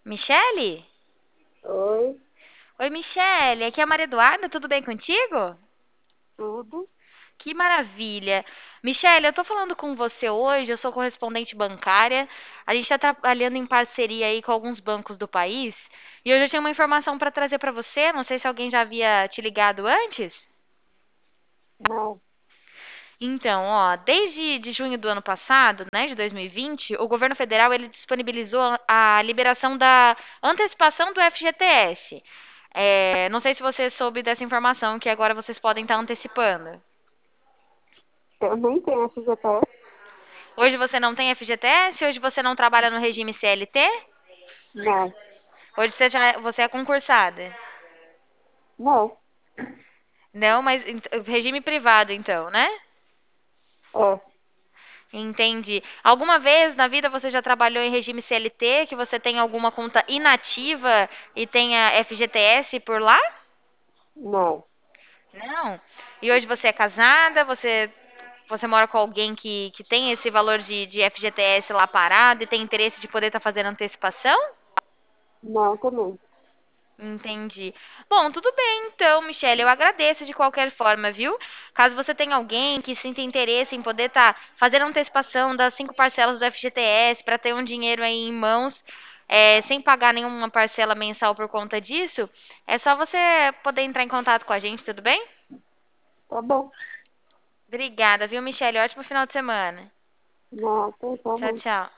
Michele? Oi, Oi, Michele. Aqui é a Maria Eduarda. Tudo bem contigo? tudo? Que maravilha. Michele, eu tô falando com você hoje. Eu sou correspondente bancária. A gente está trabalhando em parceria aí com alguns bancos do país. E hoje eu tinha uma informação para trazer para você. Não sei se alguém já havia te ligado antes. Não, Então, ó, desde de junho do ano passado, né, de 2020, o governo federal ele disponibilizou a liberação da antecipação do FGTS. Não sei se você soube dessa informação que agora vocês podem estar antecipando. eu nem tenho FGTS. Hoje você não tem FGTS? Hoje você não trabalha no regime CLT? Não, Hoje você é concursada? não, Não, mas regime privado então, né? é, Entendi. Alguma vez na vida você já trabalhou em regime CLT, que você tem alguma conta inativa e tenha FGTS por lá? não, Não. E hoje você é casada, você mora com alguém que tem esse valor de FGTS lá parado e tem interesse de poder estar fazendo antecipação? não também. Entendi. Bom, tudo bem então, Michelle. Eu agradeço de qualquer forma, viu? Caso você tenha alguém que sinta interesse em poder estar fazendo antecipação das 5 parcelas do FGTS para ter um dinheiro aí em mãos, sem pagar nenhuma parcela mensal por conta disso, é só você poder entrar em contato com a gente, tudo bem? Tá bom. Obrigada, viu, Michelle? Ótimo final de semana. Não, tem Tchau, como. tchau.